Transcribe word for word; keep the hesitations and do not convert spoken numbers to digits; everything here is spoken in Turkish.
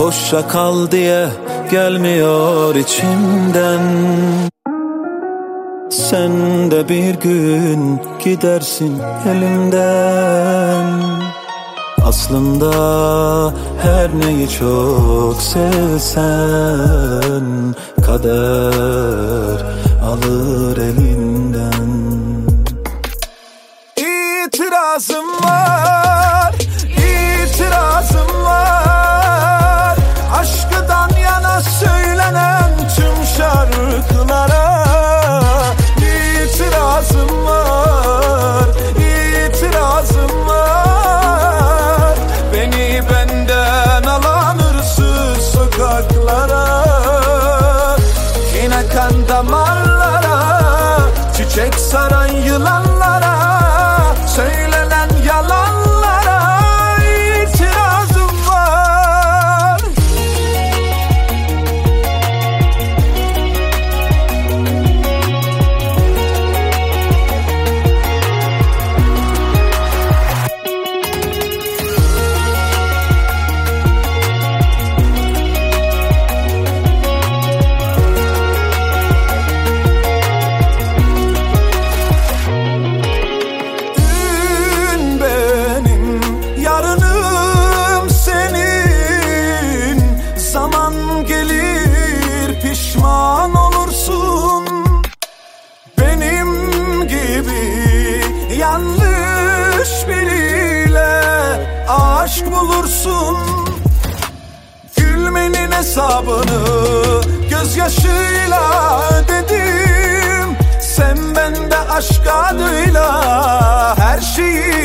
boşa kal diye gelmiyor içimden. Sen de bir gün gidersin elimden. Aslında her neyi çok sevsen, kader alır elinden. İtirazım var, itirazım var, aşkıdan yana söylenen tüm şarkılara. İtirazım var, itirazım var, beni benden alan hırsız sokaklara. Yine kan damarlara, çiçek saran yılanlara, söylenen yalanlara itirazım var. Pişman olursun, benim gibi yanlış biriyle aşk bulursun. Gülmenin hesabını gözyaşıyla ödedim. Sen bende aşk adıyla her şeyi